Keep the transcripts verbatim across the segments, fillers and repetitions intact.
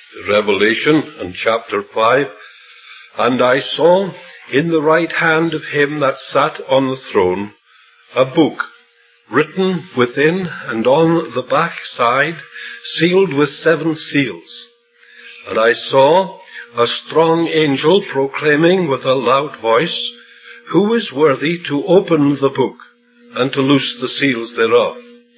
Revelation and chapter five. And I saw in the right hand of him that sat on the throne a book, written within and on the back side, sealed with seven seals. And I saw a strong angel proclaiming with a loud voice, Who is worthy to open the book and to loose the seals thereof?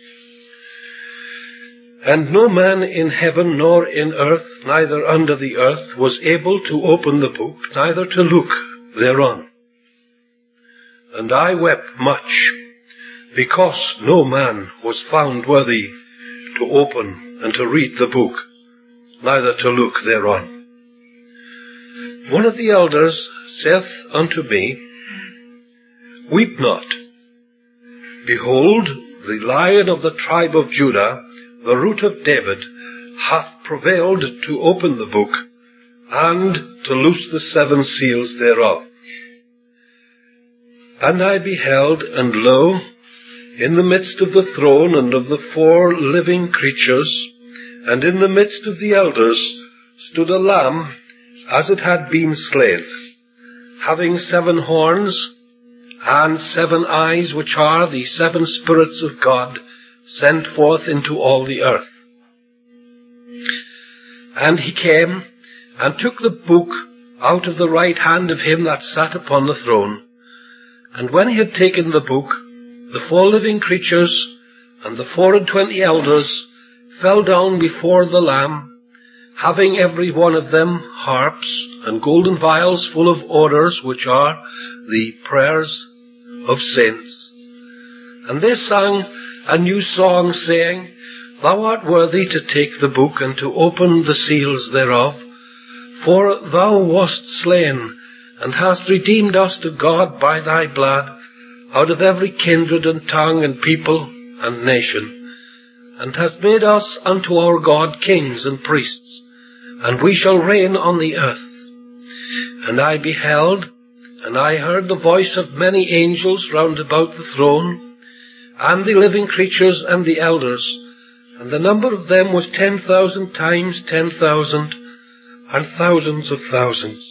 And no man in heaven nor in earth, neither under the earth, was able to open the book, neither to look thereon. And I wept much, because no man was found worthy to open and to read the book, neither to look thereon. One of the elders saith unto me, Weep not. Behold, the Lion of the tribe of Judah, the root of David, hath prevailed to open the book, and to loose the seven seals thereof. And I beheld, and lo, in the midst of the throne and of the four living creatures, and in the midst of the elders, stood a lamb, as it had been slain, having seven horns, and seven eyes, which are the seven spirits of God, sent forth into all the earth. And he came, and took the book out of the right hand of him that sat upon the throne. And when he had taken the book, the four living creatures and the four and twenty elders fell down before the Lamb, having every one of them harps and golden vials full of odors, which are the prayers of saints. And they sang a new song, saying, Thou art worthy to take the book and to open the seals thereof, for thou wast slain, and hast redeemed us to God by thy blood, out of every kindred and tongue and people and nation, and hast made us unto our God kings and priests, and we shall reign on the earth. And I beheld, and I heard the voice of many angels round about the throne, and the living creatures and the elders, and the number of them was ten thousand times ten thousand, and thousands of thousands,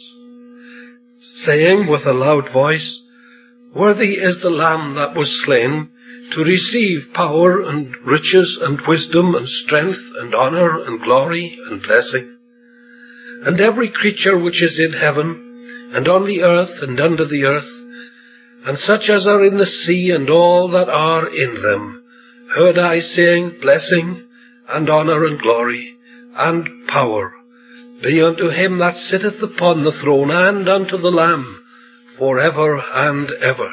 saying with a loud voice, Worthy is the Lamb that was slain, to receive power and riches and wisdom and strength and honour and glory and blessing. And every creature which is in heaven, and on the earth and under the earth, and such as are in the sea, and all that are in them, heard I saying, Blessing, and honour, and glory, and power, be unto him that sitteth upon the throne, and unto the Lamb, for ever and ever.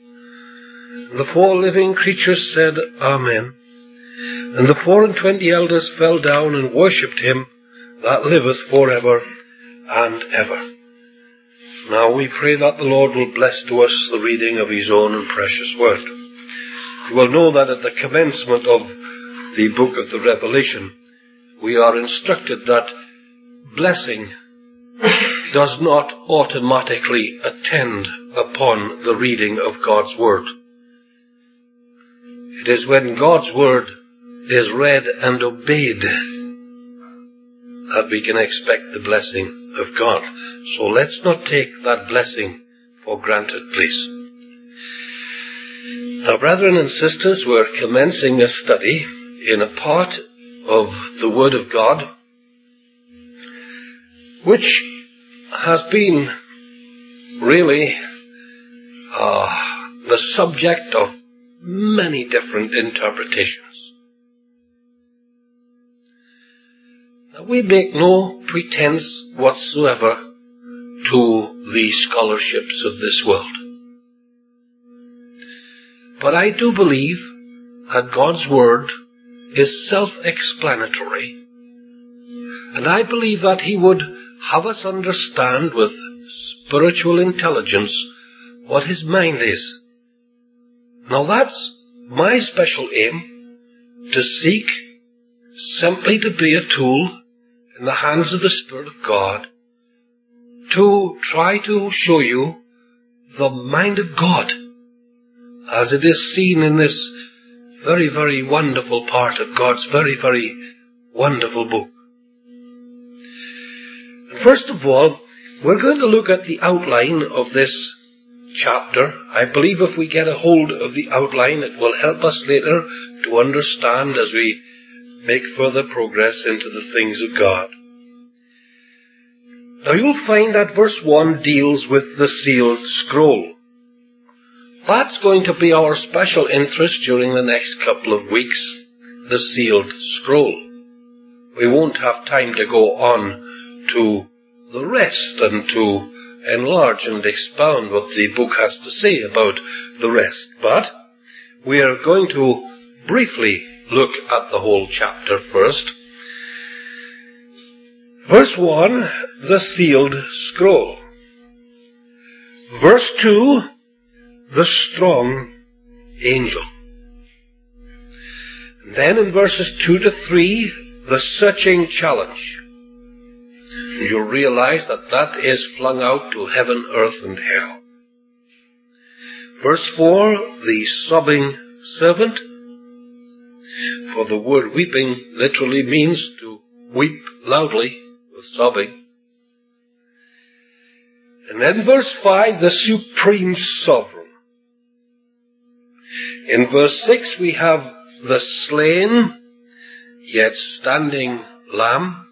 And the four living creatures said, Amen. And the four and twenty elders fell down and worshipped him that liveth for ever and ever. Now we pray that the Lord will bless to us the reading of his own and precious word. You will know that at the commencement of the book of the Revelation, we are instructed that blessing does not automatically attend upon the reading of God's word. It is when God's word is read and obeyed that we can expect the blessing of God. So let's not take that blessing for granted, please. Now, brethren and sisters, we're commencing a study in a part of the Word of God which has been really uh, the subject of many different interpretations. Now, we make no pretense whatsoever to the scholarships of this world. But I do believe that God's Word is self-explanatory. And I believe that He would have us understand with spiritual intelligence what His mind is. Now that's my special aim, to seek simply to be a tool in the hands of the Spirit of God, to try to show you the mind of God as it is seen in this very, very wonderful part of God's very, very wonderful book. First of all, we're going to look at the outline of this chapter. I believe if we get a hold of the outline, it will help us later to understand as we make further progress into the things of God. Now you'll find that verse one deals with the sealed scroll. That's going to be our special interest during the next couple of weeks, the sealed scroll. We won't have time to go on to the rest and to enlarge and expound what the book has to say about the rest. But we are going to briefly look at the whole chapter first. Verse one, the sealed scroll. Verse two, the strong angel. And then in verses two to three, the searching challenge. And you'll realize that that is flung out to heaven, earth, and hell. Verse four, the sobbing servant. For the word weeping literally means to weep loudly with sobbing. And then verse five, the supreme sovereign. In verse six we have the slain, yet standing lamb,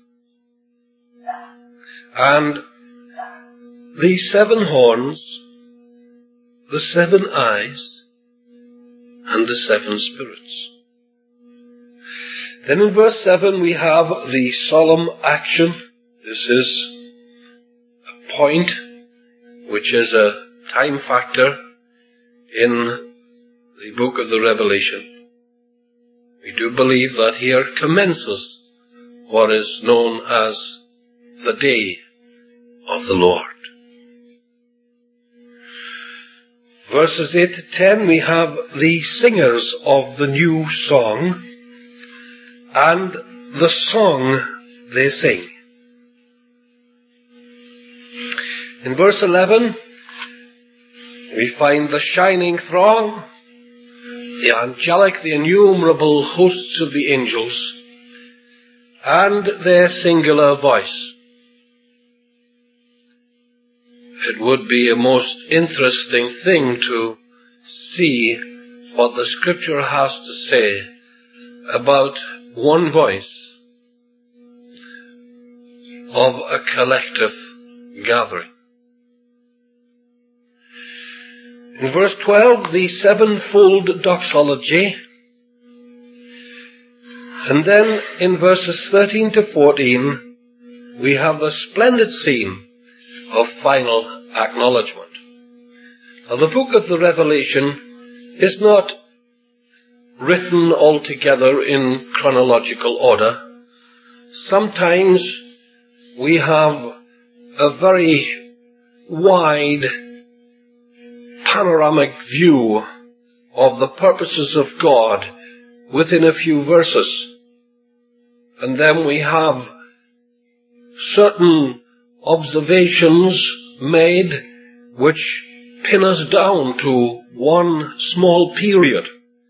and the seven horns, the seven eyes, and the seven spirits. Then in verse seven we have the solemn action. This is a point which is a time factor in the book of the Revelation. We do believe that here commences what is known as the day of the Lord. Verses eight to ten we have the singers of the new song and the song they sing. In verse eleven we find the shining throng, the angelic, the innumerable hosts of the angels, and their singular voice. It would be a most interesting thing to see what the Scripture has to say about one voice of a collective gathering. In verse twelve, the sevenfold doxology. And then in verses thirteen to fourteen, we have a splendid scene of final acknowledgement. Now, the book of the Revelation is not written altogether in chronological order. Sometimes we have a very wide panoramic view of the purposes of God within a few verses. And then we have certain observations made which pin us down to one small period.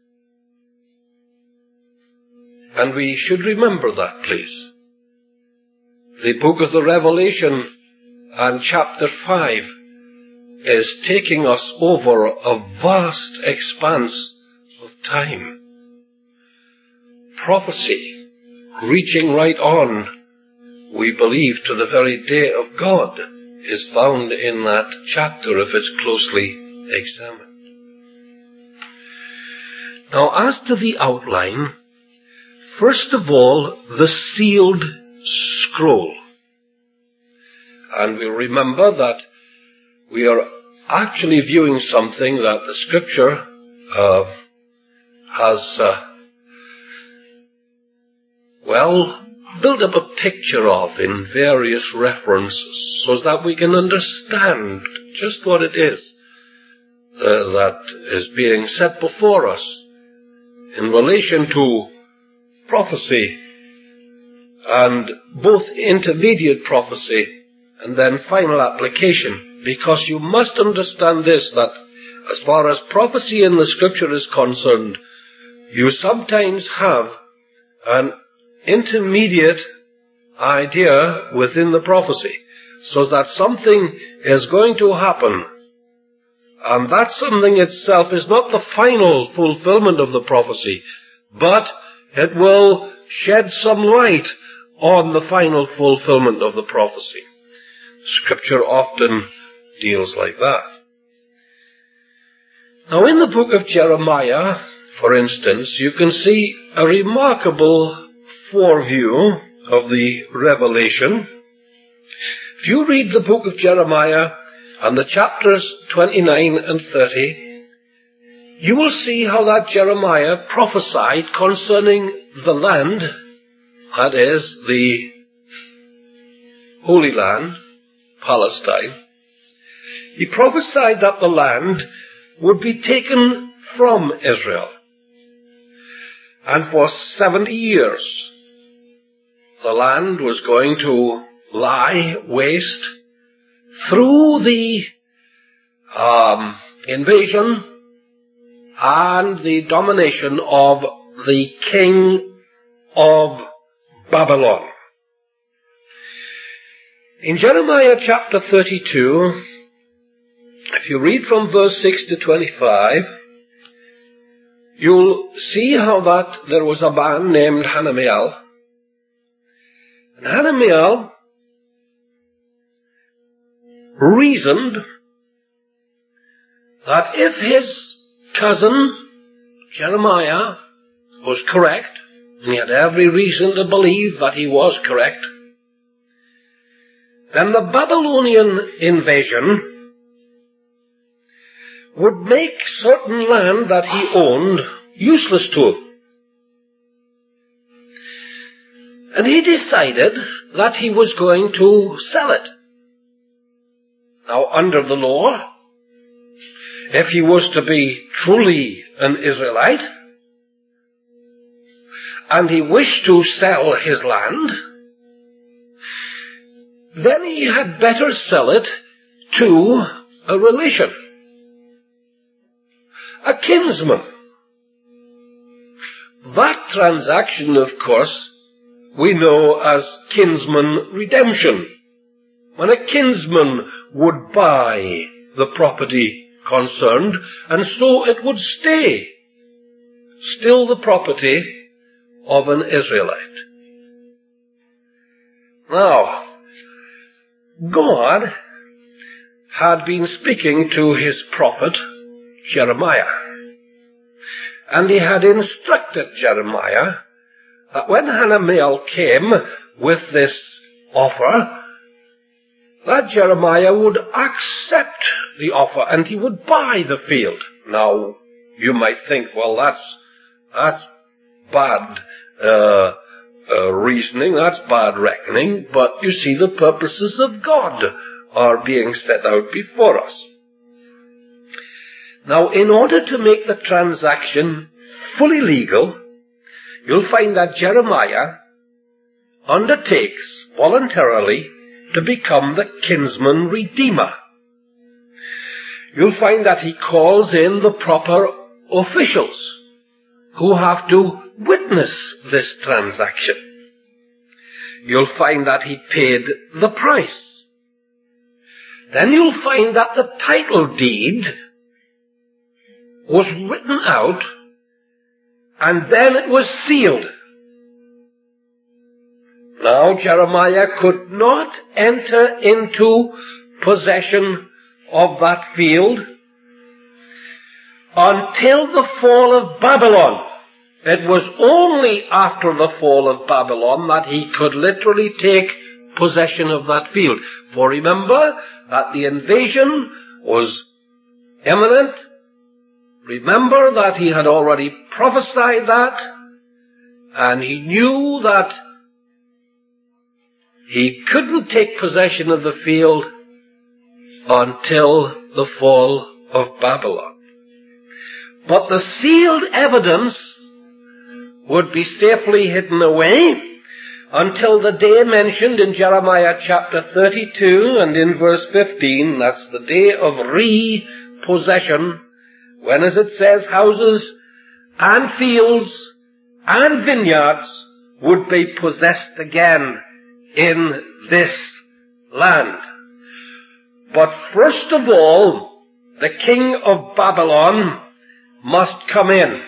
And we should remember that, please. The book of the Revelation and chapter five is taking us over a vast expanse of time. Prophecy reaching right on, we believe, to the very day of God is found in that chapter if it's closely examined. Now, as to the outline, first of all, the sealed scroll. And we remember that we are actually viewing something that the Scripture uh, has, uh, well, built up a picture of in various references so that we can understand just what it is uh, that is being set before us in relation to prophecy, and both intermediate prophecy and then final application. Because you must understand this, that as far as prophecy in the Scripture is concerned, you sometimes have an intermediate idea within the prophecy, so that something is going to happen. And that something itself is not the final fulfillment of the prophecy, but it will shed some light on the final fulfillment of the prophecy. Scripture often deals like that. Now in the book of Jeremiah, for instance, you can see a remarkable foreview of the revelation. If you read the book of Jeremiah and the chapters twenty-nine and thirty, you will see how that Jeremiah prophesied concerning the land, that is, the Holy Land, Palestine. He prophesied that the land would be taken from Israel. And for seventy years, the land was going to lie waste through the um, invasion and the domination of the king of Babylon. In Jeremiah chapter thirty-two, if you read from verse six to twenty-five, you'll see how that there was a man named Hananiah. And Hananiah reasoned that if his cousin Jeremiah was correct, and he had every reason to believe that he was correct, then the Babylonian invasion would make certain land that he owned useless to him. And he decided that he was going to sell it. Now, under the law, if he was to be truly an Israelite, and he wished to sell his land, then he had better sell it to a relation, a kinsman. That transaction, of course, we know as kinsman redemption. When a kinsman would buy the property concerned, and so it would stay still the property of an Israelite. Now, God had been speaking to his prophet Jeremiah, and he had instructed Jeremiah that when Hananiah came with this offer, that Jeremiah would accept the offer and he would buy the field. Now, you might think, well, that's that's bad uh, uh, reasoning, that's bad reckoning, but you see, the purposes of God are being set out before us. Now, in order to make the transaction fully legal, you'll find that Jeremiah undertakes voluntarily to become the kinsman redeemer. You'll find that he calls in the proper officials who have to witness this transaction. You'll find that he paid the price. Then you'll find that the title deed was written out, and then it was sealed. Now Jeremiah could not enter into possession of that field until the fall of Babylon. It was only after the fall of Babylon that he could literally take possession of that field. For remember that the invasion was imminent. Remember that he had already prophesied that, and he knew that he couldn't take possession of the field until the fall of Babylon. But the sealed evidence would be safely hidden away until the day mentioned in Jeremiah chapter thirty-two and in verse fifteen. That's the day of repossession, when, as it says, houses and fields and vineyards would be possessed again. in this land. But first of all, the king of Babylon must come in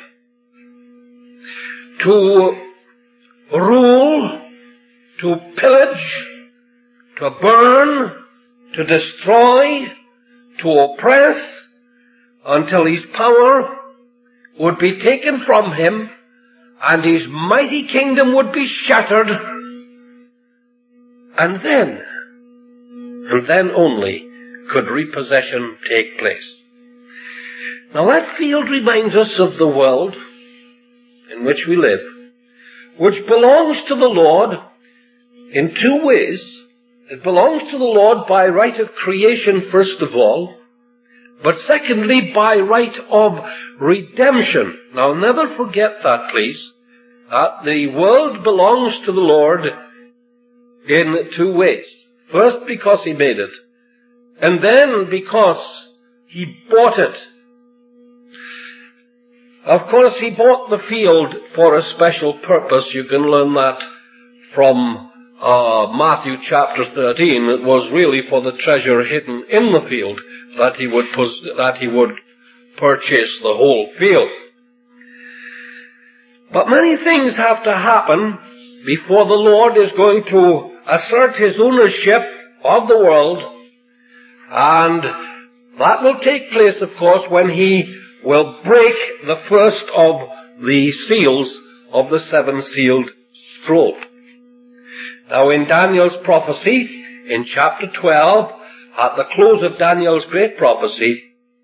to rule, to pillage, to burn, to destroy, to oppress, until his power would be taken from him and his mighty kingdom would be shattered. And then, and then only, could repossession take place. Now that field reminds us of the world in which we live, which belongs to the Lord in two ways. It belongs to the Lord by right of creation, first of all, but secondly, by right of redemption. Now never forget that, please. That the world belongs to the Lord in two ways. First, because he made it, and then because he bought it. Of course, he bought the field for a special purpose. You can learn that from uh, Matthew chapter thirteen. It was really for the treasure hidden in the field that he would pos- that he would purchase the whole field. But many things have to happen before the Lord is going to assert his ownership of the world, and that will take place, of course, when he will break the first of the seals of the seven-sealed scroll. Now in Daniel's prophecy, in chapter twelve, at the close of Daniel's great prophecy,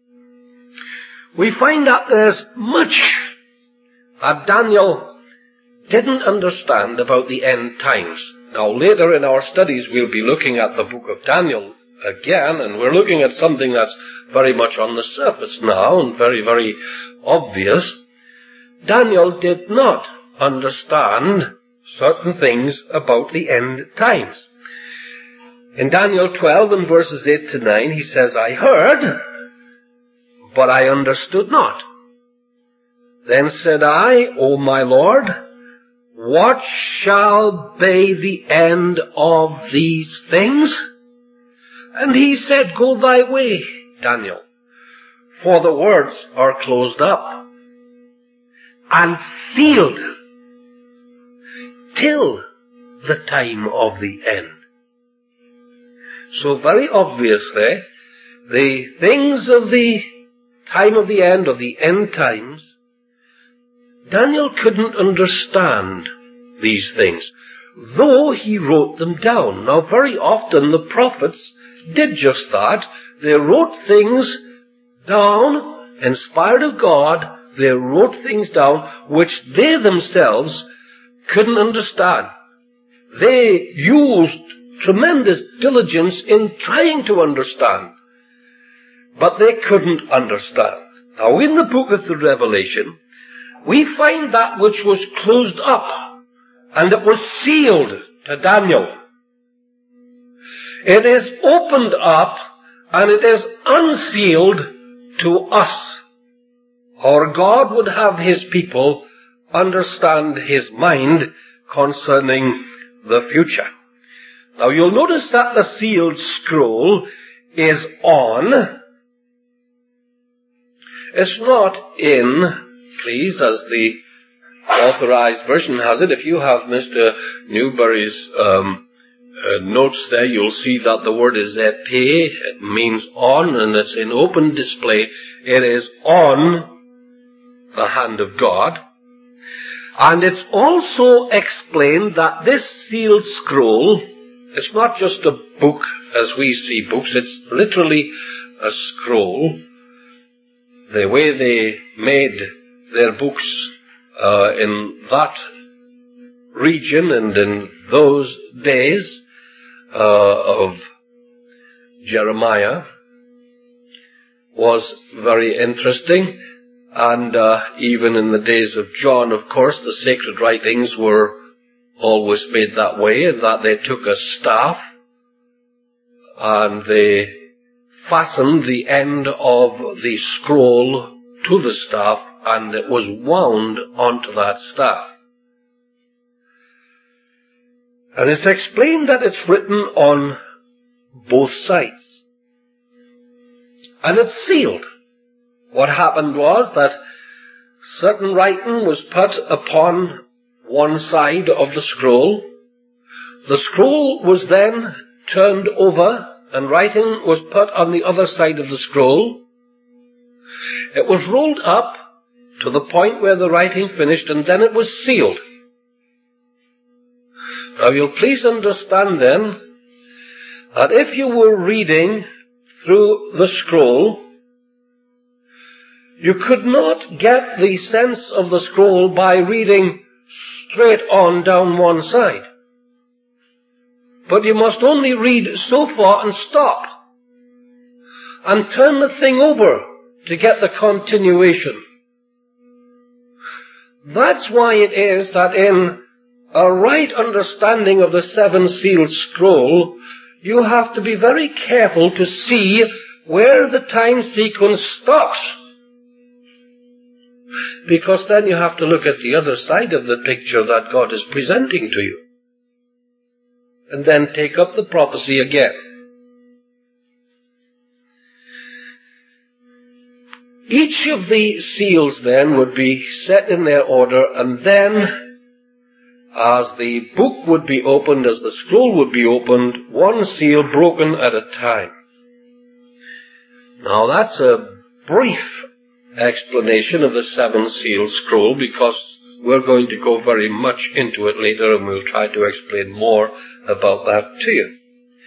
we find that there's much that Daniel didn't understand about the end times. Now later in our studies we'll be looking at the book of Daniel again, and we're looking at something that's very much on the surface now and very, very obvious. Daniel did not understand certain things about the end times. In Daniel twelve and verses eight to nine, he says, I heard, but I understood not. Then said I, O my Lord, what shall be the end of these things? And he said, go thy way, Daniel, for the words are closed up and sealed till the time of the end. So very obviously, the things of the time of the end, of the end times, Daniel couldn't understand these things, though he wrote them down. Now very often the prophets did just that. They wrote things down, inspired of God. They wrote things down which they themselves couldn't understand. They used tremendous diligence in trying to understand, but they couldn't understand. Now in the book of the Revelation, we find that which was closed up, and it was sealed to Daniel. It is opened up, and it is unsealed to us. Our God would have his people understand his mind concerning the future. Now you'll notice that the sealed scroll is on. It's not in, please, as the Authorized Version has it. If you have Mister Newberry's um, uh, notes there, you'll see that the word is epe. It means on, and it's in open display. It is on the hand of God. And it's also explained that this sealed scroll, it's not just a book as we see books, it's literally a scroll. The way they made their books uh, in that region and in those days uh, of Jeremiah was very interesting. And uh, even in the days of John, of course, the sacred writings were always made that way, in that they took a staff and they fastened the end of the scroll to the staff, and it was wound onto that staff. And it's explained that it's written on both sides. And it's sealed. What happened was that certain writing was put upon one side of the scroll. The scroll was then turned over and writing was put on the other side of the scroll. It was rolled up to the point where the writing finished, and then it was sealed. Now you'll please understand then that if you were reading through the scroll, you could not get the sense of the scroll by reading straight on down one side. But you must only read so far and stop, and turn the thing over to get the continuation. That's why it is that in a right understanding of the seven-sealed scroll, you have to be very careful to see where the time sequence stops. Because then you have to look at the other side of the picture that God is presenting to you. And then take up the prophecy again. Each of the seals then would be set in their order, and then as the book would be opened, as the scroll would be opened, one seal broken at a time. Now that's a brief explanation of the seven-seal scroll, because we're going to go very much into it later, and we'll try to explain more about that to you.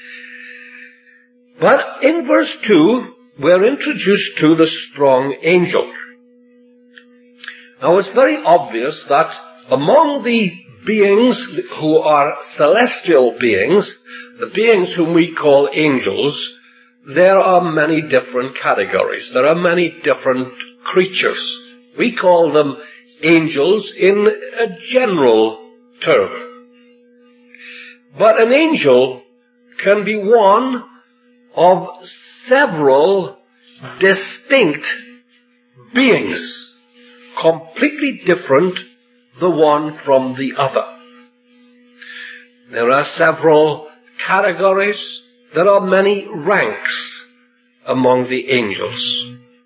But in verse two, we're introduced to the strong angel. Now it's very obvious that among the beings who are celestial beings, the beings whom we call angels, there are many different categories. There are many different creatures. We call them angels in a general term. But an angel can be one of several distinct beings, completely different the one from the other. There are several categories. There are many ranks among the angels.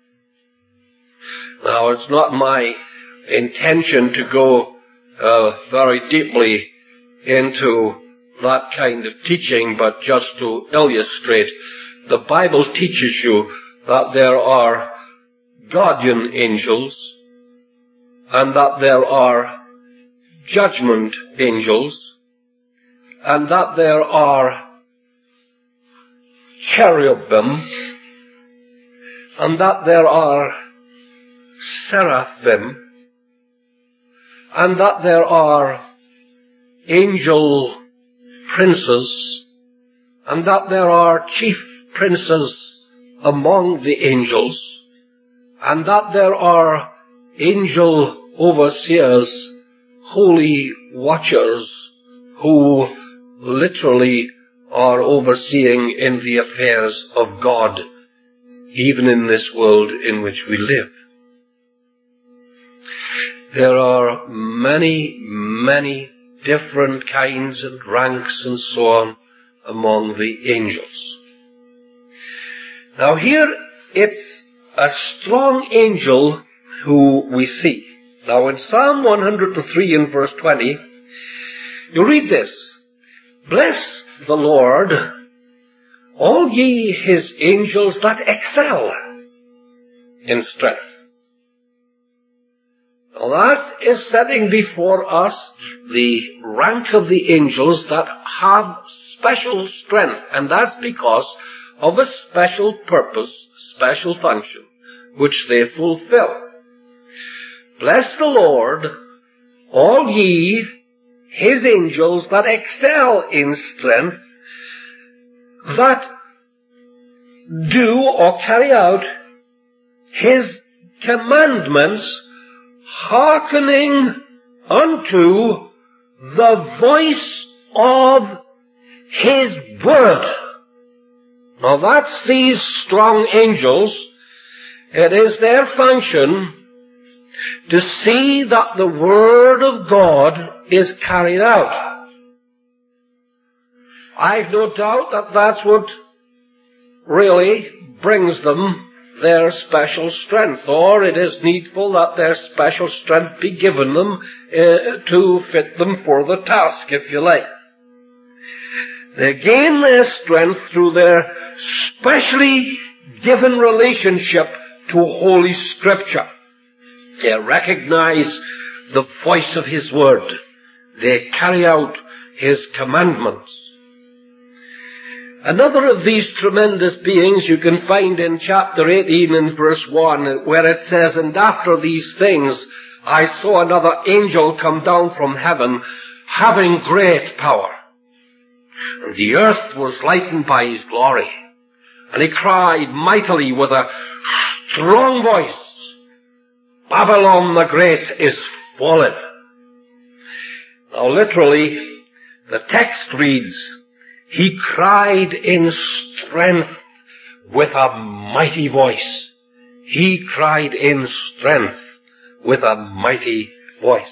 Now, it's not my intention to go uh, very deeply into that kind of teaching, but just to illustrate, the Bible teaches you that there are guardian angels and that there are judgment angels and that there are cherubim and that there are seraphim and that there are angel princes and that there are chief princes among the angels, and that there are angel overseers, holy watchers, who literally are overseeing in the affairs of God, even in this world in which we live. There are many, many different kinds and ranks and so on among the angels. Now here it's a strong angel who we see. Now in Psalm one hundred three in verse twenty, you read this: "Bless the Lord, all ye his angels that excel in strength." Now that is setting before us the rank of the angels that have special strength, and that's because of a special purpose, special function, which they fulfill. Bless the Lord, all ye his angels that excel in strength, that do or carry out his commandments, hearkening unto the voice of his word. Now that's these strong angels. It is their function to see that the word of God is carried out. I've no doubt that that's what really brings them their special strength, or it is needful that their special strength be given them uh, to fit them for the task, if you like. They gain their strength through their specially given relationship to Holy Scripture. They recognize the voice of His Word. They carry out His commandments. Another of these tremendous beings you can find in chapter eighteen and verse one, where it says, "And after these things I saw another angel come down from heaven, having great power. And the earth was lightened by his glory. And he cried mightily with a strong voice, Babylon the Great is fallen." Now literally, the text reads, "He cried in strength with a mighty voice." He cried in strength with a mighty voice.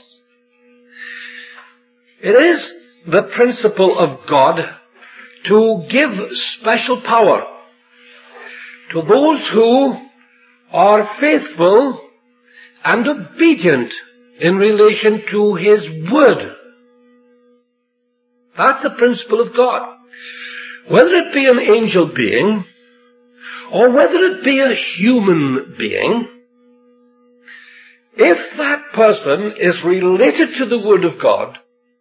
It is the principle of God to give special power to those who are faithful and obedient in relation to His Word. That's a principle of God. Whether it be an angel being, or whether it be a human being, if that person is related to the Word of God,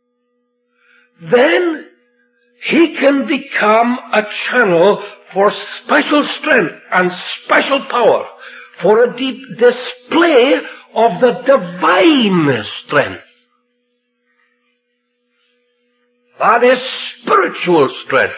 then he can become a channel for special strength and special power, for a deep display of the divine strength. That is spiritual strength.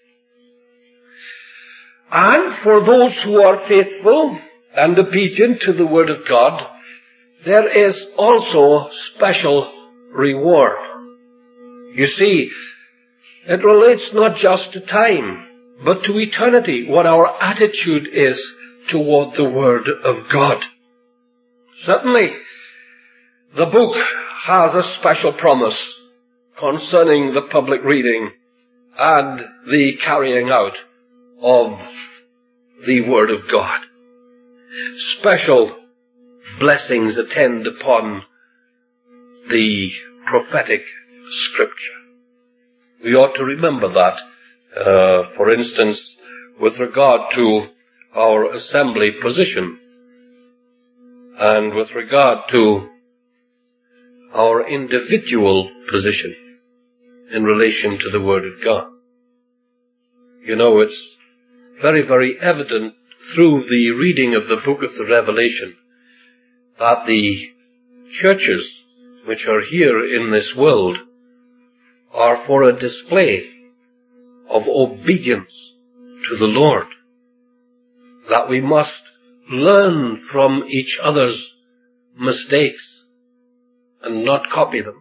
And for those who are faithful and obedient to the Word of God, there is also special reward. You see, it relates not just to time, but to eternity, what our attitude is toward the Word of God. Certainly, the book has a special promise concerning the public reading and the carrying out of the Word of God. Special blessings attend upon the prophetic Scripture. We ought to remember that, uh, for instance, with regard to our assembly position and with regard to our individual position in relation to the Word of God. You know, it's very, very evident through the reading of the book of the Revelation that the churches which are here in this world are for a display of obedience to the Lord. That we must learn from each other's mistakes and not copy them.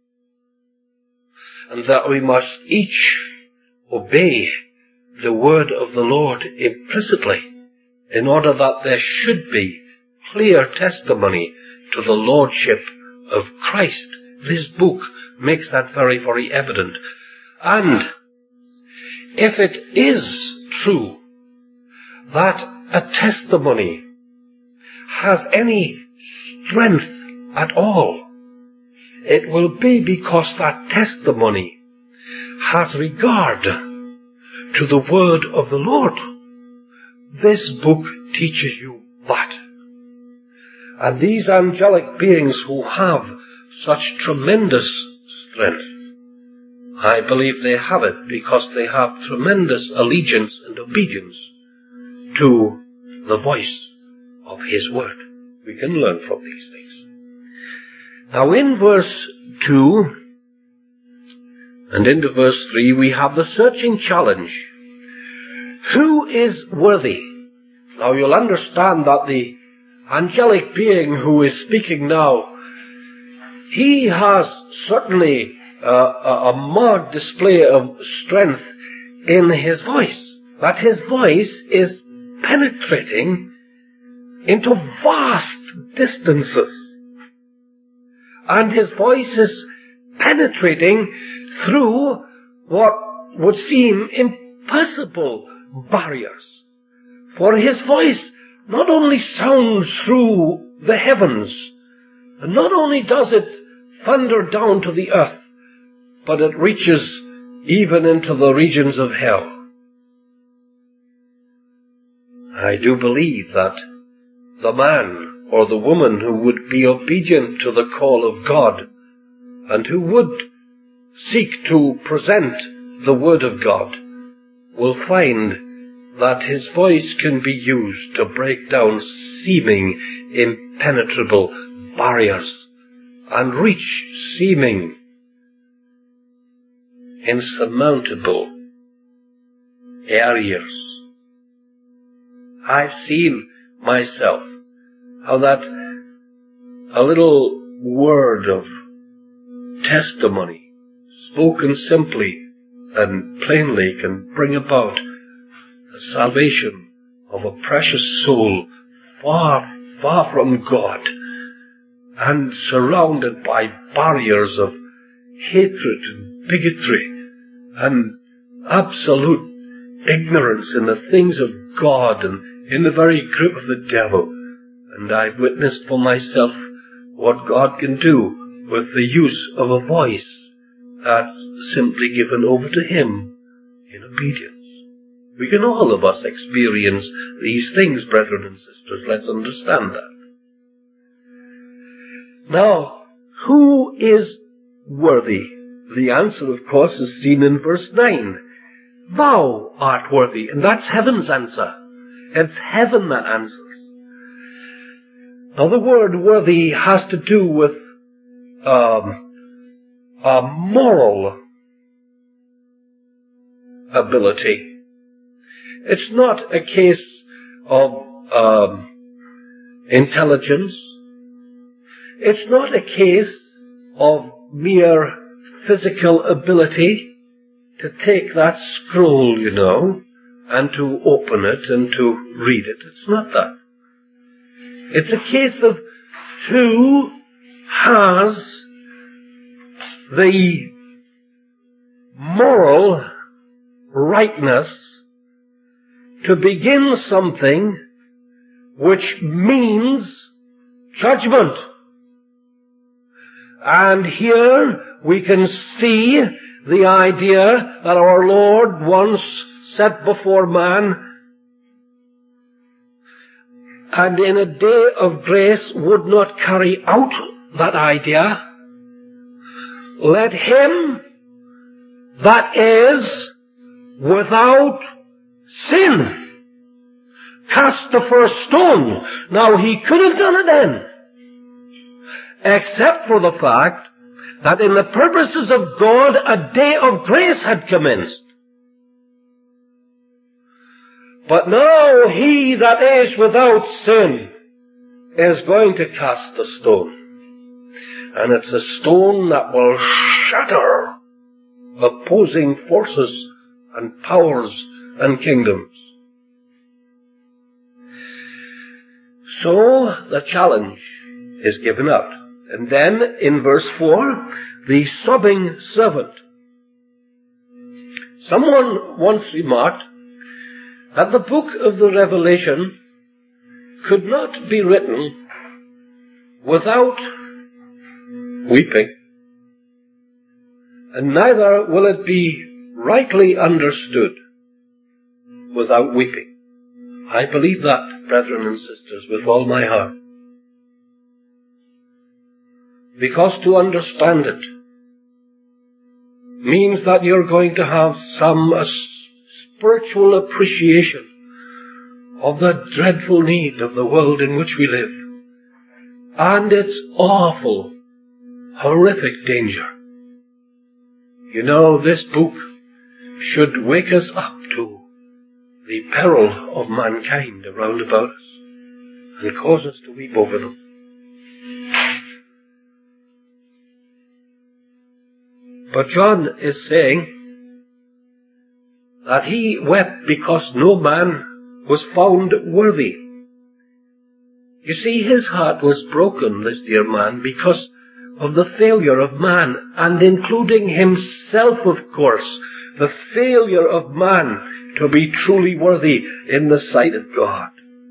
And that we must each obey the word of the Lord implicitly in order that there should be clear testimony to the Lordship of Christ. This book makes that very, very evident. And if it is true that a testimony has any strength at all, it will be because that testimony has regard to the word of the Lord. This book teaches you that. And these angelic beings who have such tremendous strength, I believe they have it because they have tremendous allegiance and obedience to the voice of His Word. We can learn from these things. Now in verse two and into verse three we have the searching challenge. Who is worthy? Now you'll understand that the angelic being who is speaking now, he has certainly uh, a, a marked display of strength in his voice. That his voice is penetrating into vast distances. And his voice is penetrating through what would seem impassable barriers. For his voice not only sounds through the heavens, and not only does it thunder down to the earth, but it reaches even into the regions of hell. I do believe that the man or the woman who would be obedient to the call of God and who would seek to present the Word of God will find that his voice can be used to break down seeming impenetrable barriers and reach seeming insurmountable areas. I've seen myself how that a little word of testimony spoken simply and plainly can bring about the salvation of a precious soul far, far from God and surrounded by barriers of hatred and bigotry and absolute ignorance in the things of God and in the very grip of the devil. And I've witnessed for myself what God can do with the use of a voice that's simply given over to Him in obedience. We can all of us experience these things, brethren and sisters. Let's understand that. Now, who is worthy? The answer, of course, is seen in verse nine. Thou art worthy. And that's heaven's answer. It's heaven that answers. Now, the word worthy has to do with um, a moral ability. It's not a case of um, intelligence. It's not a case of mere physical ability to take that scroll, you know, and to open it and to read it. It's not that. It's a case of who has the moral rightness to begin something which means judgment. And here we can see the idea that our Lord once set before man, and in a day of grace would not carry out that idea. Let him that is without sin cast the first stone. Now, he could have done it then, except for the fact that in the purposes of God a day of grace had commenced. But now he that is without sin is going to cast the stone. And it's a stone that will shatter opposing forces and powers and kingdoms. So the challenge is given out. And then in verse four, the sobbing servant. Someone once remarked that the book of the Revelation could not be written without weeping, and neither will it be rightly understood without weeping. I believe that, brethren and sisters, with all my heart. Because to understand it means that you're going to have some uh, spiritual appreciation of the dreadful need of the world in which we live and its awful, horrific danger. You know, this book should wake us up to the peril of mankind around about us and cause us to weep over them. But John is saying that he wept because no man was found worthy. You see, his heart was broken, this dear man, because of the failure of man, and including himself, of course, the failure of man to be truly worthy in the sight of God.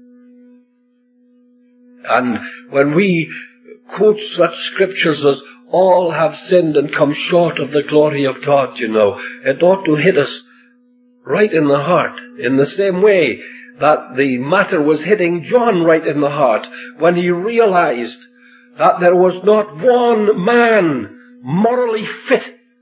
And when we quote such scriptures as all have sinned and come short of the glory of God, you know, it ought to hit us right in the heart, in the same way that the matter was hitting John right in the heart when he realized that there was not one man morally fit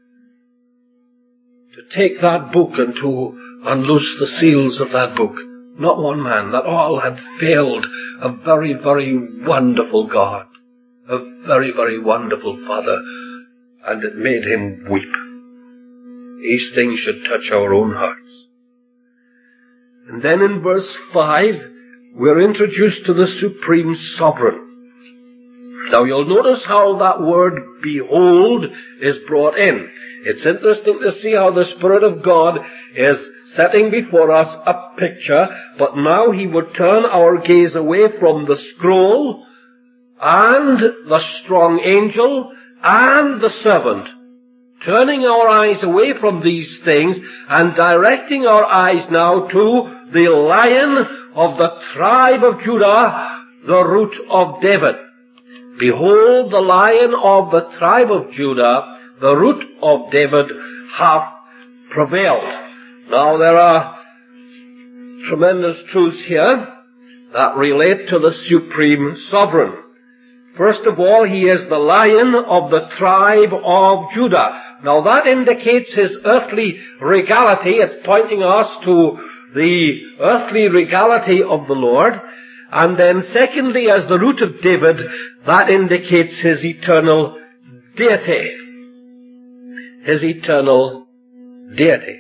to take that book and to unloose the seals of that book. Not one man. That all had failed a very, very wonderful God, a very, very wonderful Father, and it made him weep. These things should touch our own hearts. And then in verse five, we're introduced to the Supreme Sovereign. Now you'll notice how that word behold is brought in. It's interesting to see how the Spirit of God is setting before us a picture, but now he would turn our gaze away from the scroll and the strong angel and the servant, turning our eyes away from these things and directing our eyes now to the Lion of the tribe of Judah, the root of David. Behold, the Lion of the tribe of Judah, the root of David, hath prevailed. Now there are tremendous truths here that relate to the Supreme Sovereign. First of all, he is the Lion of the tribe of Judah. Now that indicates his earthly regality. It's pointing us to the earthly regality of the Lord. And then secondly, as the root of David, that indicates his eternal deity. His eternal deity.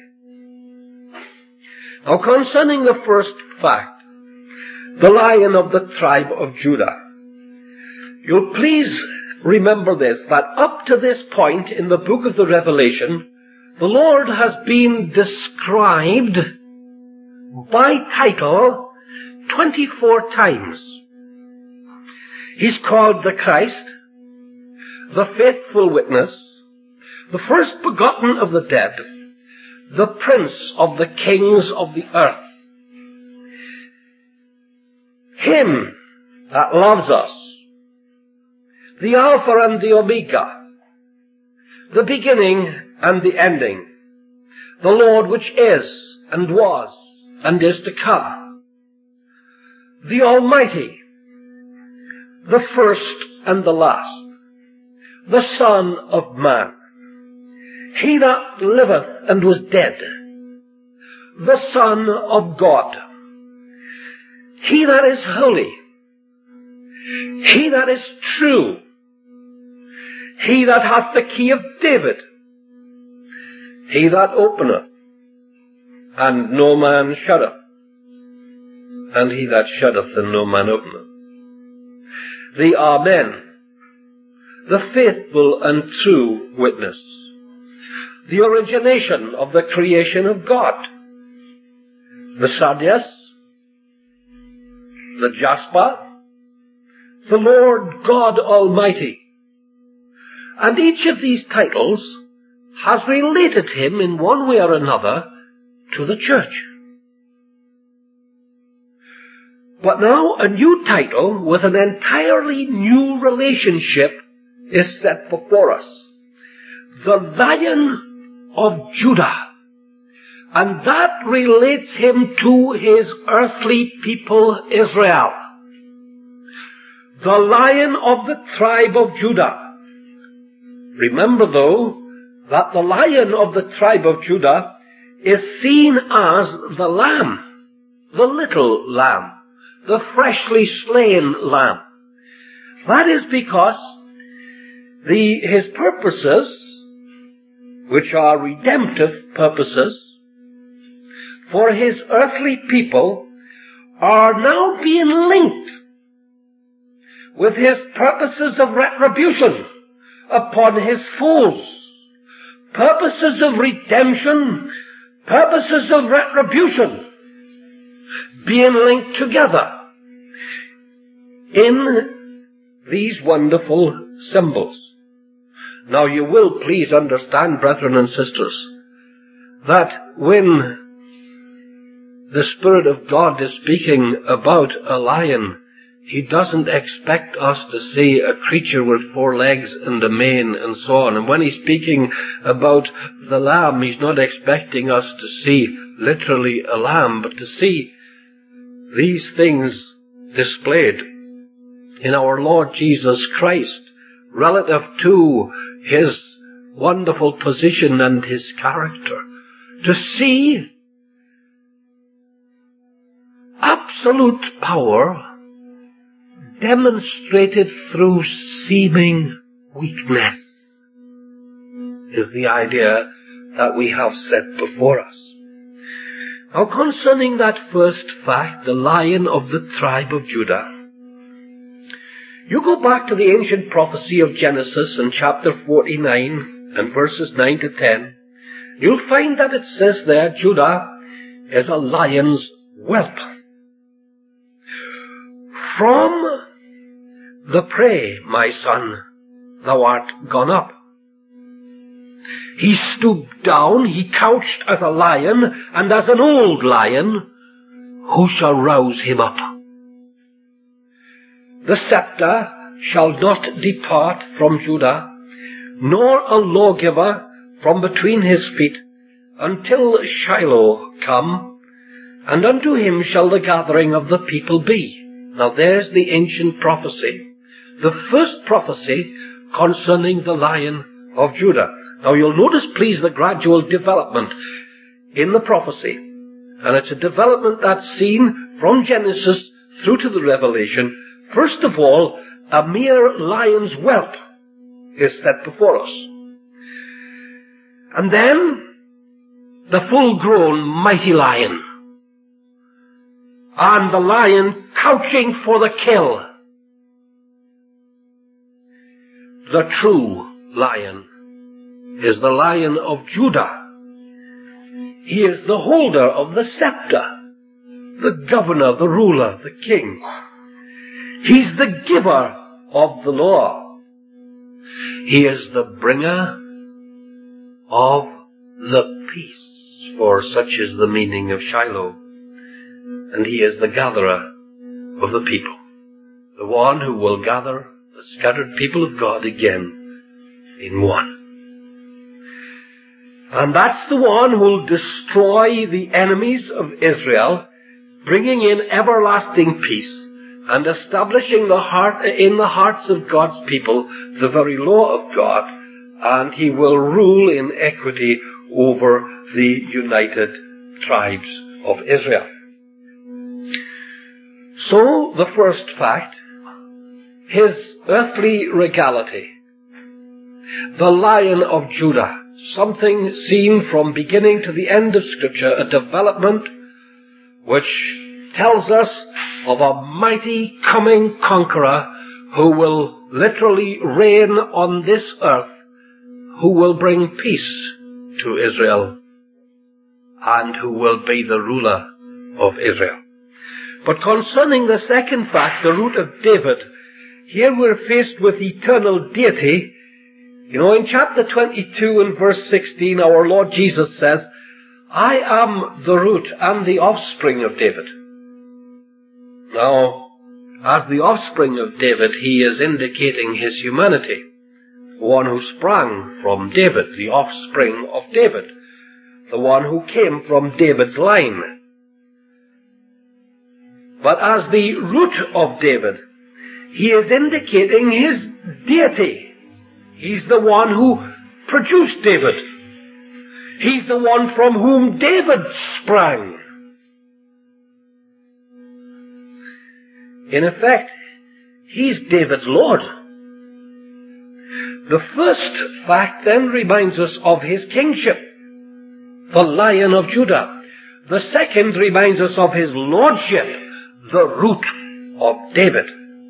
Now concerning the first fact, the Lion of the tribe of Judah, you'll please remember this, that up to this point in the book of the Revelation, the Lord has been described by title twenty-four times. He's called the Christ, the faithful witness, the first begotten of the dead, the Prince of the kings of the earth, him that loves us, the Alpha and the Omega, the beginning and the ending, the Lord which is and was and is to come, the Almighty, the first and the last, the Son of Man, he that liveth and was dead, the Son of God, he that is holy, he that is true, he that hath the key of David, he that openeth, and no man shutteth, and he that shutteth, and no man openeth. The Amen, the faithful and true witness, the origination of the creation of God, the sardius, the jasper, the Lord God Almighty. And each of these titles has related him in one way or another to the church. But now a new title with an entirely new relationship is set before us. The Lion of Judah. And that relates him to his earthly people Israel. The Lion of the tribe of Judah. Remember though, that the Lion of the tribe of Judah is seen as the lamb, the little lamb, the freshly slain lamb. That is because the, his purposes, which are redemptive purposes, for his earthly people, are now being linked with his purposes of retribution upon his foes. Purposes of redemption, purposes of retribution, being linked together in these wonderful symbols. Now you will please understand, brethren and sisters, that when the Spirit of God is speaking about a lion, He doesn't expect us to see a creature with four legs and a mane and so on. And when He's speaking about the lamb, He's not expecting us to see literally a lamb, but to see these things displayed in our Lord Jesus Christ relative to His wonderful position and His character. To see absolute power demonstrated through seeming weakness is the idea that we have set before us. Now, concerning that first fact, the Lion of the tribe of Judah, you go back to the ancient prophecy of Genesis in chapter forty-nine and verses nine to ten, you'll find that it says there, Judah is a lion's whelp. From the prey, my son, thou art gone up. He stooped down, he couched as a lion, and as an old lion, who shall rouse him up? The scepter shall not depart from Judah, nor a lawgiver from between his feet, until Shiloh come, and unto him shall the gathering of the people be. Now there's the ancient prophecy. The first prophecy concerning the Lion of Judah. Now you'll notice, please, the gradual development in the prophecy. And it's a development that's seen from Genesis through to the Revelation. First of all, a mere lion's whelp is set before us. And then, the full-grown mighty lion. And the lion couching for the kill. The true lion is the Lion of Judah. He is the holder of the scepter, the governor, the ruler, the king. He's the giver of the law. He is the bringer of the peace, for such is the meaning of Shiloh. And he is the gatherer of the people, the one who will gather the scattered people of God again in one. And that's the one who will destroy the enemies of Israel, bringing in everlasting peace and establishing the heart, in the hearts of God's people the very law of God, and he will rule in equity over the united tribes of Israel. So, the first fact, his earthly regality, the Lion of Judah, something seen from beginning to the end of Scripture, a development which tells us of a mighty coming conqueror who will literally reign on this earth, who will bring peace to Israel, and who will be the ruler of Israel. But concerning the second fact, the root of David, here we're faced with eternal deity. You know, in chapter twenty-two and verse sixteen, our Lord Jesus says, I am the root and the offspring of David. Now, as the offspring of David, he is indicating his humanity, the one who sprang from David, the offspring of David, the one who came from David's line. But as the root of David, he is indicating his deity. He's the one who produced David. He's the one from whom David sprang. In effect, he's David's Lord. The first fact then reminds us of his kingship, the Lion of Judah. The second reminds us of his lordship, the root of David.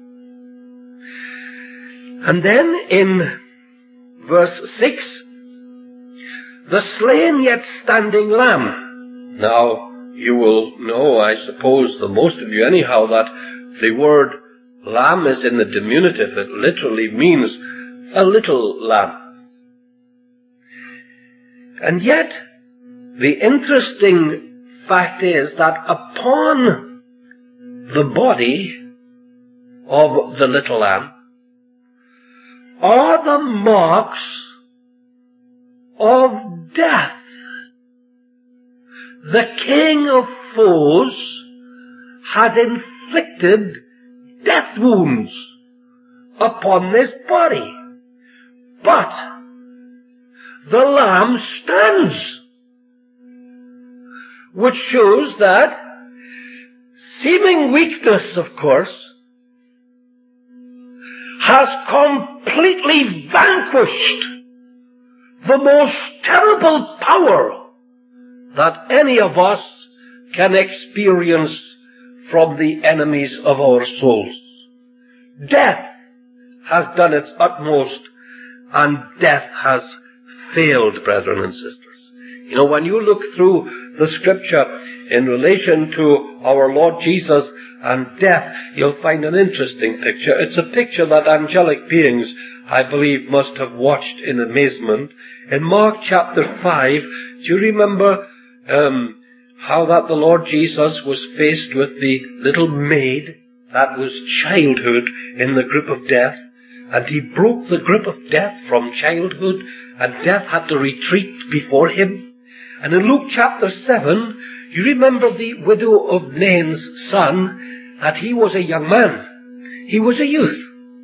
And then in verse six, the slain yet standing lamb. Now, you will know, I suppose, the most of you anyhow, that the word lamb is in the diminutive. It literally means a little lamb. And yet, the interesting fact is that upon the body of the little lamb are the marks of death. The king of foes has inflicted death wounds upon this body. But the lamb stands, which shows that seeming weakness, of course, has completely vanquished the most terrible power that any of us can experience from the enemies of our souls. Death has done its utmost, and death has failed, brethren and sisters. You know, when you look through the scripture in relation to our Lord Jesus and death, you'll find an interesting picture. It's a picture that angelic beings, I believe, must have watched in amazement. In Mark chapter five, do you remember um, how that the Lord Jesus was faced with the little maid that was childhood in the grip of death, and he broke the grip of death from childhood, and death had to retreat before him? And in Luke chapter seven, you remember the widow of Nain's son, that he was a young man. He was a youth.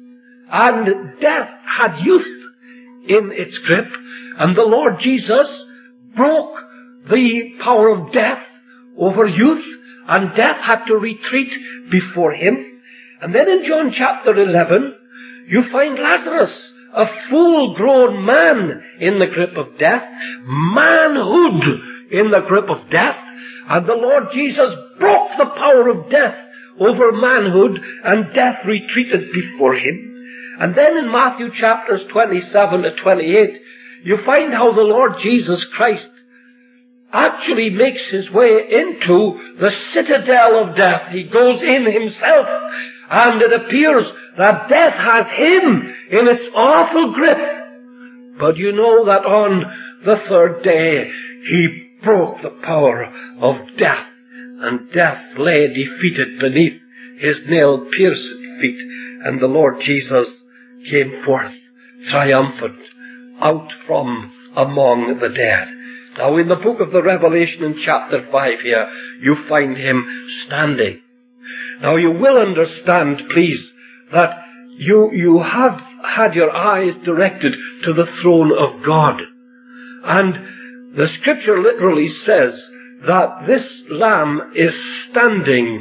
And death had youth in its grip, and the Lord Jesus broke the power of death over youth, and death had to retreat before him. And then in John chapter eleven, you find Lazarus, a full-grown man in the grip of death, manhood in the grip of death, and the Lord Jesus broke the power of death over manhood, and death retreated before him. And then in Matthew chapters twenty-seven to twenty-eight, you find how the Lord Jesus Christ actually makes his way into the citadel of death. He goes in himself, and it appears that death has him in its awful grip. But you know that on the third day, he broke the power of death, and death lay defeated beneath his nail-pierced feet, and the Lord Jesus came forth triumphant out from among the dead. Now in the book of the Revelation in chapter five here, you find him standing. Now you will understand, please, that you, you have had your eyes directed to the throne of God. And the scripture literally says that this lamb is standing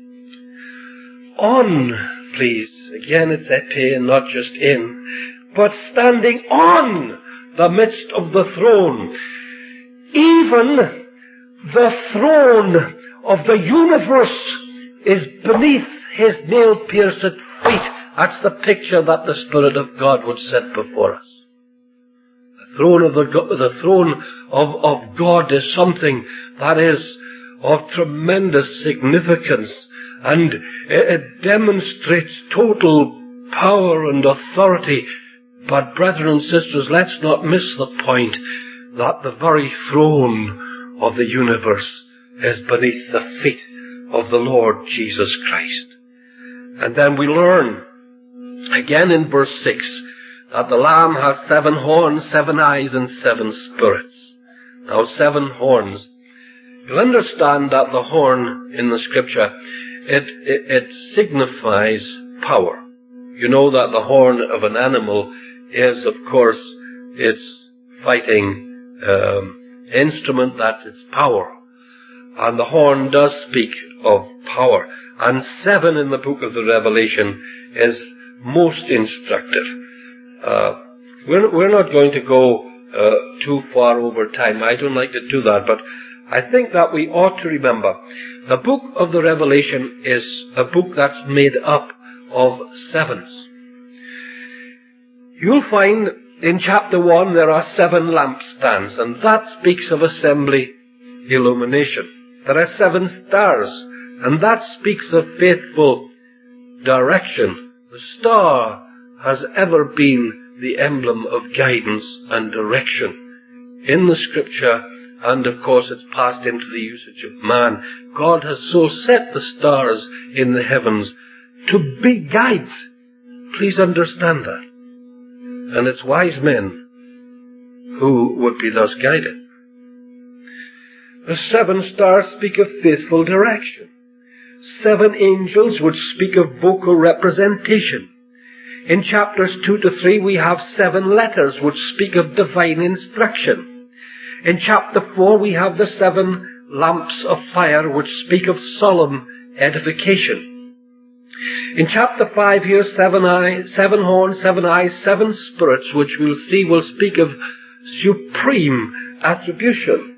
on, please, again it's epi and not just in, but standing on the midst of the throne. Even the throne of the universe is beneath his nail-pierced feet. That's the picture that the Spirit of God would set before us. The throne of the, the throne of, of God is something that is of tremendous significance, and it, it demonstrates total power and authority. But brethren and sisters, let's not miss the point that the very throne of the universe is beneath the feet of the Lord Jesus Christ. And then we learn, again in verse six, that the Lamb has seven horns, seven eyes, and seven spirits. Now, seven horns. You'll understand that the horn in the Scripture, it, it, it signifies power. You know that the horn of an animal is, of course, its fighting um, instrument, that's its power. And the horn does speak of power. And seven in the book of the Revelation is most instructive. Uh, we're, we're not going to go uh, too far over time. I don't like to do that, but I think that we ought to remember the book of the Revelation is a book that's made up of sevens. You'll find in chapter one there are seven lampstands, and that speaks of assembly illumination. There are seven stars, and that speaks of faithful direction. The star has ever been the emblem of guidance and direction in the Scripture and of course it's passed into the usage of man. God has so set the stars in the heavens to be guides. Please understand that. And it's wise men who would be thus guided. The seven stars speak of faithful direction. Seven angels which speak of vocal representation. In chapters two to three we have seven letters which speak of divine instruction. In chapter four we have the seven lamps of fire which speak of solemn edification. In chapter five here, seven eyes, seven horns, seven eyes, seven spirits, which we'll see will speak of supreme attribution.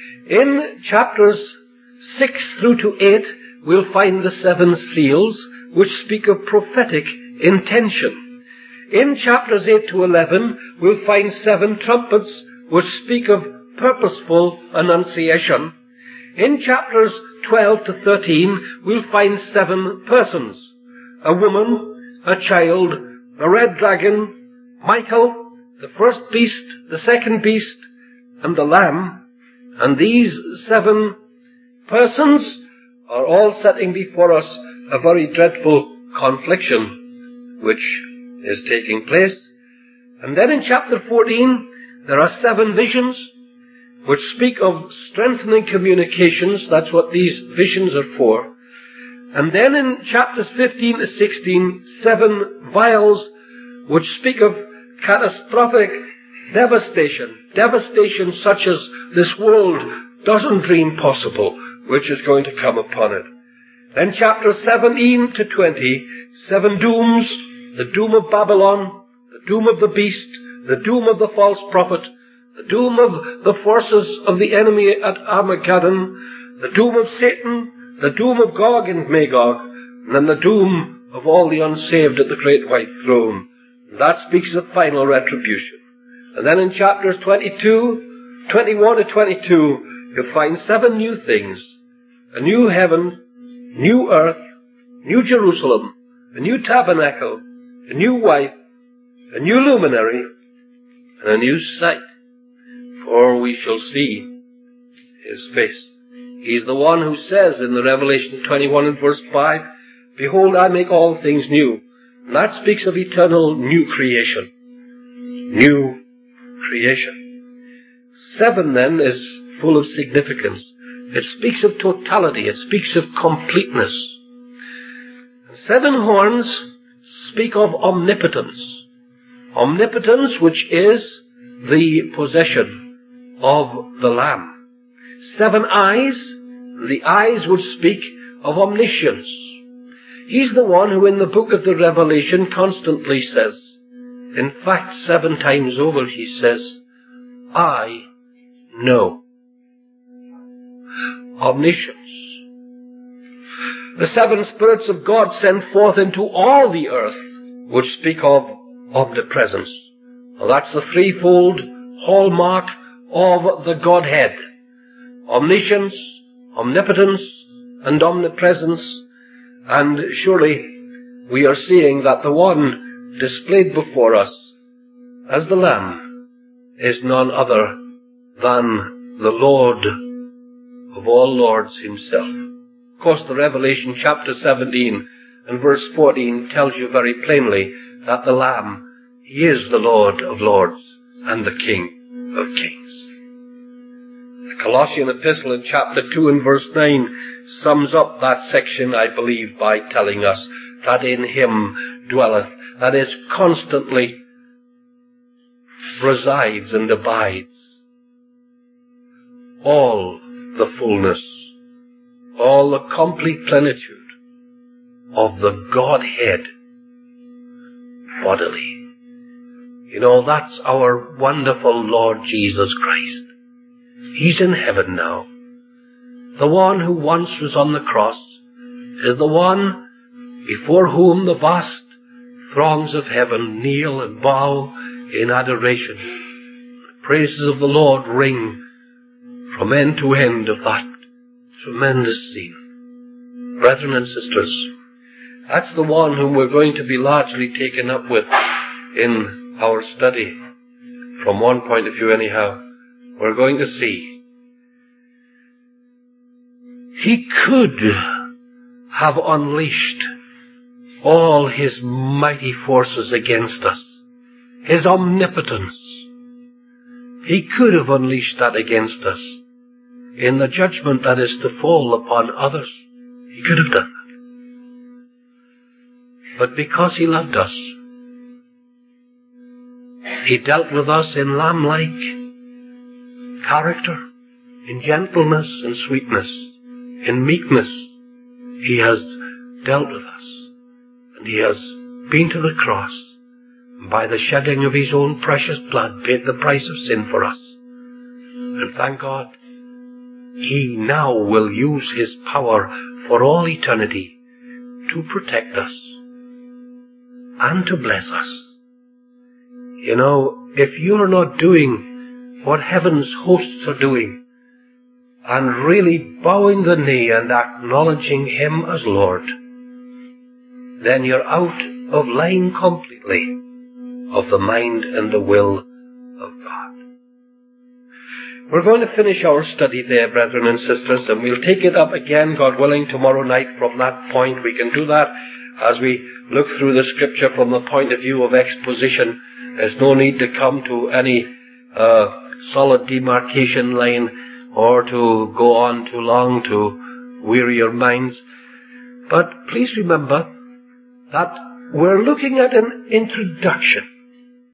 In chapters six through to eight, we'll find the seven seals, which speak of prophetic intention. In chapters eight to eleven, we'll find seven trumpets, which speak of purposeful annunciation. In chapters twelve to thirteen, we'll find seven persons. A woman, a child, the red dragon, Michael, the first beast, the second beast, and the Lamb. And these seven persons are all setting before us a very dreadful confliction which is taking place. And then in chapter fourteen, there are seven visions which speak of strengthening communications. That's what these visions are for. And then in chapters fifteen to sixteen, seven vials which speak of catastrophic devastation. Devastation such as this world doesn't dream possible, which is going to come upon it. Then chapters seventeen to twenty, seven dooms, the doom of Babylon, the doom of the beast, the doom of the false prophet, the doom of the forces of the enemy at Armageddon, the doom of Satan, the doom of Gog and Magog, and then the doom of all the unsaved at the great white throne. That speaks of final retribution. And then in chapters twenty-two, twenty-one to twenty-two, you'll find seven new things. A new heaven, new earth, new Jerusalem, a new tabernacle, a new wife, a new luminary, and a new sight. For we shall see his face. He's the one who says in the Revelation twenty-one and verse five, "Behold, I make all things new." And that speaks of eternal new creation. New creation. Seven then is full of significance. It speaks of totality. It speaks of completeness. And seven horns speak of omnipotence. Omnipotence, which is the possession of the Lamb. Seven eyes, the eyes would speak of omniscience. He's the one who in the book of the Revelation constantly says, in fact seven times over he says, I know. Omniscience. The seven spirits of God sent forth into all the earth would speak of omnipresence. Well, that's the threefold hallmark of the Godhead. Omniscience, omnipotence, and omnipresence. And surely we are seeing that the one displayed before us as the Lamb is none other than the Lord of all lords himself. Of course, the Revelation chapter seventeen and verse fourteen tells you very plainly that the Lamb, he is the Lord of lords and the King of kings. The Colossian epistle in chapter two and verse nine sums up that section, I believe, by telling us that in him dwelleth, that is, constantly resides and abides, all the fullness, all the complete plenitude of the Godhead bodily. You know, that's our wonderful Lord Jesus Christ. He's in heaven now. The one who once was on the cross is the one before whom the vast throngs of heaven kneel and bow in adoration. The praises of the Lord ring from end to end of that tremendous scene. Brethren and sisters, that's the one whom we're going to be largely taken up with in our study. From one point of view anyhow, we're going to see He could have unleashed all his mighty forces against us, his omnipotence. He could have unleashed that against us in the judgment that is to fall upon others. He could have done that. But because he loved us, he dealt with us in lamb-like character, in gentleness and sweetness, in meekness. He has dealt with us, and he has been to the cross, and by the shedding of his own precious blood paid the price of sin for us. And thank God, he now will use his power for all eternity to protect us and to bless us. You know, if you're not doing what heaven's hosts are doing, and really bowing the knee and acknowledging him as Lord, then you're out of line completely of the mind and the will of God. We're going to finish our study there, brethren and sisters, and we'll take it up again, God willing, tomorrow night from that point. We can do that as we look through the scripture from the point of view of exposition. There's no need to come to any uh, solid demarcation line or to go on too long to weary your minds. But please remember that we're looking at an introduction